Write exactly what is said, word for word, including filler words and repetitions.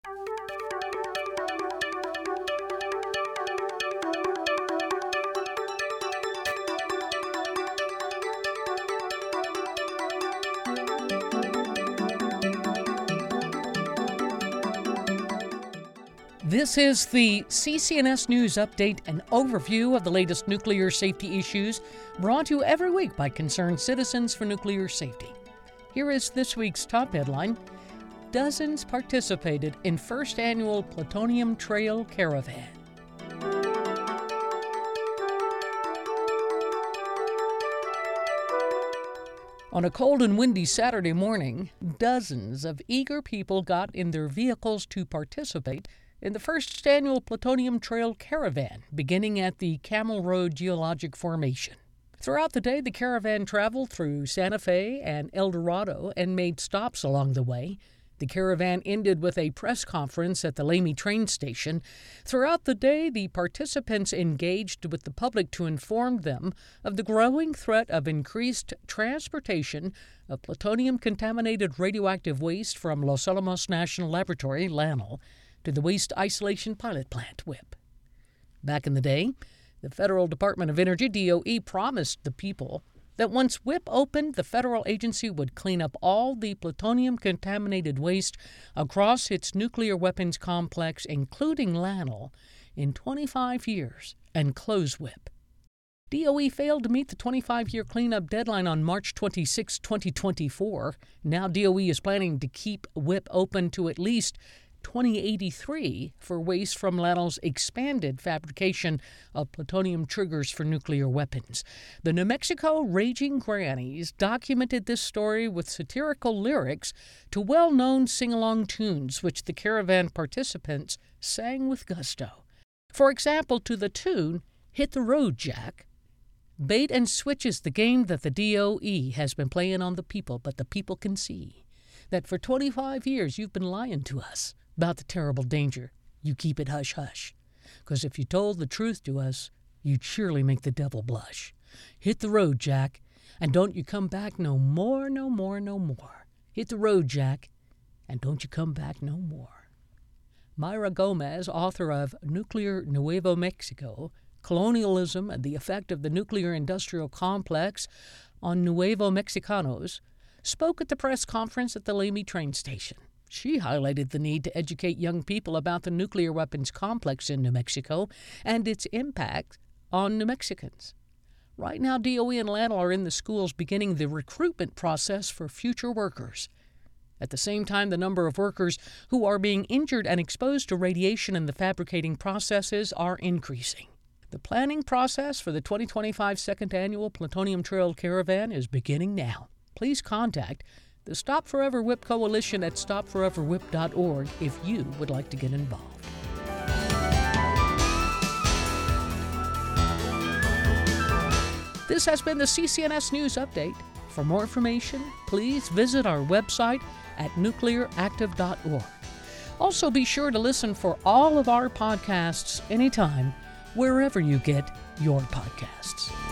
This is the C C N S News Update, an overview of the latest nuclear safety issues brought to you every week by concerned citizens for nuclear safety. Here is this week's top headline. Dozens participated in first annual Plutonium Trail Caravan. On a cold and windy Saturday morning, dozens of eager people got in their vehicles to participate in the first annual Plutonium Trail Caravan, beginning at the Camel Road Geologic Formation. Throughout the day, the caravan traveled through Santa Fe and El Dorado and made stops along the way. The caravan ended with a press conference at the Lamy train station. Throughout the day, the participants engaged with the public to inform them of the growing threat of increased transportation of plutonium-contaminated radioactive waste from Los Alamos National Laboratory, LANL, to the Waste Isolation Pilot Plant, W I P. Back in the day, the Federal Department of Energy, D O E, promised the people that once W I P opened, the federal agency would clean up all the plutonium-contaminated waste across its nuclear weapons complex, including LANL, in twenty-five years and close W I P. D O E failed to meet the twenty-five-year cleanup deadline on March twenty-sixth, twenty twenty-four. Now D O E is planning to keep W I P open to at least twenty eighty-three for waste from LANL's expanded fabrication of plutonium triggers for nuclear weapons. The New Mexico Raging Grannies documented this story with satirical lyrics to well-known sing-along tunes which the caravan participants sang with gusto. For example, to the tune, Hit the Road, Jack. Bait and switch is the game that the D O E has been playing on the people, but the people can see that for twenty-five years you've been lying to us about the terrible danger. You keep it hush-hush, because if you told the truth to us, you'd surely make the devil blush. Hit the road, Jack, and don't you come back no more, no more, no more. Hit the road, Jack, and don't you come back no more. Mayra Gomez, author of Nuclear Nuevo Mexico, Colonialism and the Effect of the Nuclear Industrial Complex on Nuevo Mexicanos, spoke at the press conference at the Lamy train station. She highlighted the need to educate young people about the nuclear weapons complex in New Mexico and its impact on New Mexicans. Right now, D O E and LANL are in the schools beginning the recruitment process for future workers. At the same time, the number of workers who are being injured and exposed to radiation in the fabricating processes are increasing. The planning process for the twenty twenty-five Second Annual Plutonium Trail Caravan is beginning now. Please contact the Stop Forever W I P Coalition at stop forever w i p dot org if you would like to get involved. This has been the C C N S News Update. For more information, please visit our website at nuclear active dot org. Also, be sure to listen for all of our podcasts anytime, wherever you get your podcasts.